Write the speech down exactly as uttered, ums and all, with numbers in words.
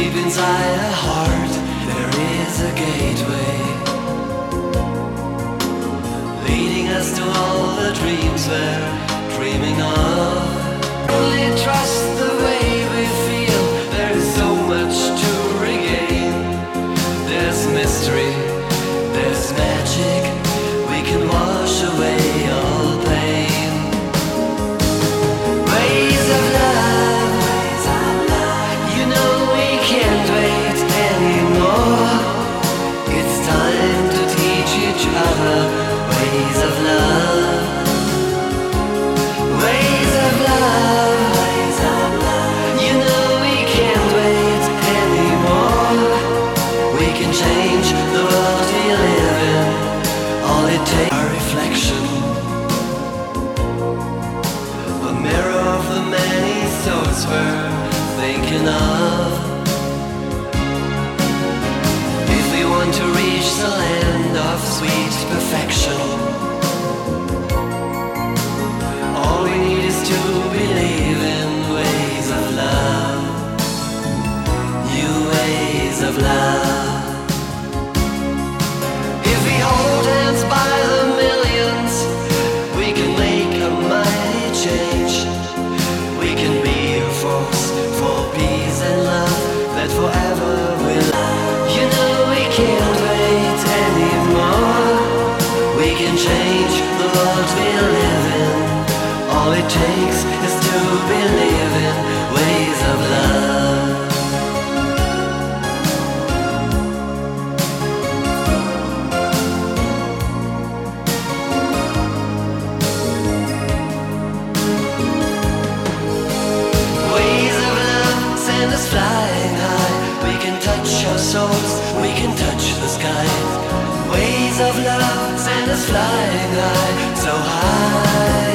Deep inside a heart there is a gateway, leading us to all the dreams we're dreaming of. Only trust the way we feel, there is so much to regain. There's mystery, there's magic, we can wash away all pain. Ways of love, you know we can't wait anymore. It's time to teach each other ways of love. Ways of love, you know we can't wait anymore. We can change the world we live in. All it takes is a reflection, a mirror of the many thoughts we're thinking of. If we want to reach the land of sweet perfection, all we need is to believe in ways of love, new ways of love. If we hold hands by the millions, we can make a mighty change. We can be a force for peace and love that forever will. You know we can't wait anymore. We can change the world we live in. All it takes is to believe in ways of love. Ways of love send us flying high. We can touch our souls, we can touch the sky. Ways of love send us flying high, so high.